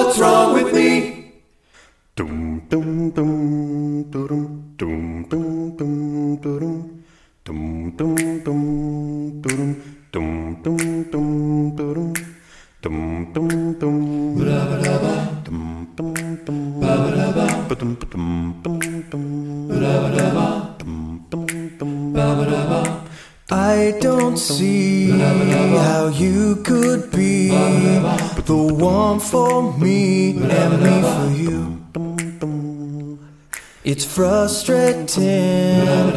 what's wrong with me? Dum dum dum dum dum dum dum dum dum dum dum dum dum dum dum dum dum dum dum ba-da-ba dum dum dum ba-da-ba dum dum dum dum ba-da-ba dum dum dum ba-da-ba. I don't see how you could be the one for me and me for you. It's frustrating